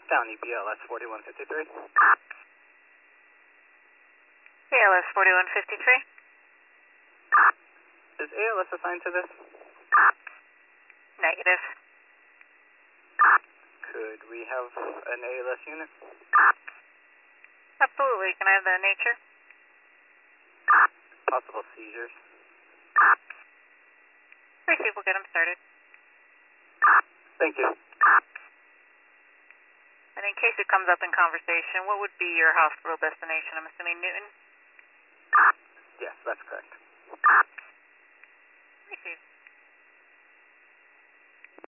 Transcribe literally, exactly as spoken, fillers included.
Down E P L S forty-one fifty-three. A L S forty-one fifty-three. Is A L S assigned to this? Negative. Could we have an A L S unit? Absolutely. Can I have the nature? Possible seizures. Three people, get them started. Thank you. And in case it comes up in conversation, what would be your hospital destination? I'm assuming Newton? Yes, that's correct. Receive.